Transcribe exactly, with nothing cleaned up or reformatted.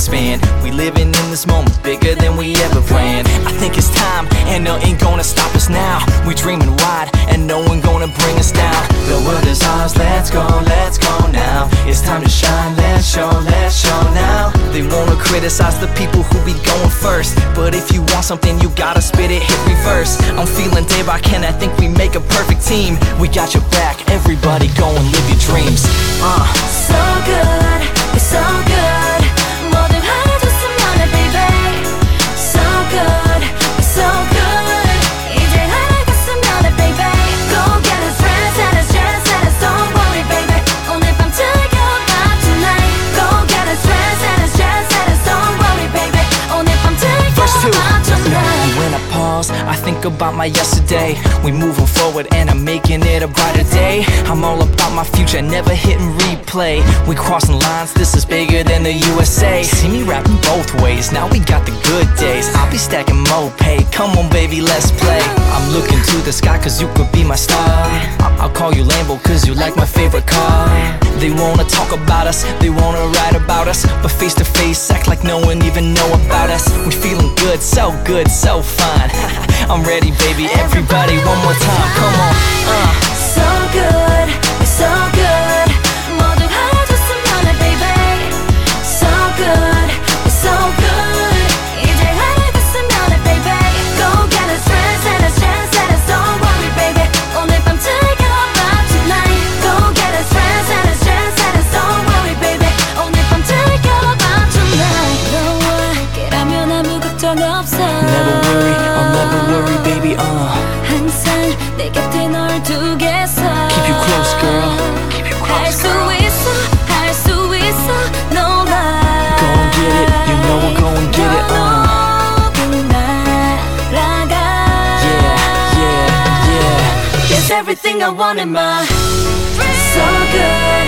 span. We living in this moment bigger than we ever planned. I think it's time, and nothing gonna stop us now. We dreaming wide, and no one gonna bring us down. The world is ours, let's go, let's go now. It's time to shine, let's show, let's show now. They wanna criticize the people who be going first, but if you want something, you gotta spit it, hit reverse. I'm feeling day by can, I think we make a perfect team. We got your back, everybody go and live your dreams. Uh. So good, it's so good. 뭐든 해줬으면 해, baby. So good, it's so good. 이제 알겠으면 해, baby. Go get us friends and us chance and us don't worry, baby. 오늘 밤 즐겨봐 tonight. Go get us friends and us chance and us don't worry, baby. 오늘 밤 즐겨봐 tonight. When I pause, I think about my yesterday. We moving forward and I'm making it a brighter day. I'm all about my future, never hitting replay. We crossing lines, this is bigger than the U S A. See me rapping both ways, now we got the good days. I'll be stacking more pay, come on baby, let's play. I'm looking to the sky cause you could be my star. I'll call you Lambo cause you like my favorite car. They wanna talk about us, they wanna write about us, but face to face act like no one even know about us. We feeling good, so good, so fine. I'm ready baby, everybody one more time, come on. uh. So good, it's so good. 모두 해줬으면 해, baby. So good, it's so good. 이제 알겠으면 해, baby. Go get us friends and us chance and us don't worry, baby. 오늘 밤 즐겨봐 tonight. Go get us friends and us chance and us don't worry, baby. 오늘 밤 즐겨봐 tonight. 너와 함께라면 아무 걱정 없어. Never worry, I'll never worry baby. uh. 항상 내 곁에 널 두겠어. Keep you close girl, keep you 할 close 수 girl. 있어, 할 수 있어, no lie. Go and get it, you know we'll go and get it. uh. 너는 날아가. Yeah, yeah, yeah. It's everything I want in my. So good.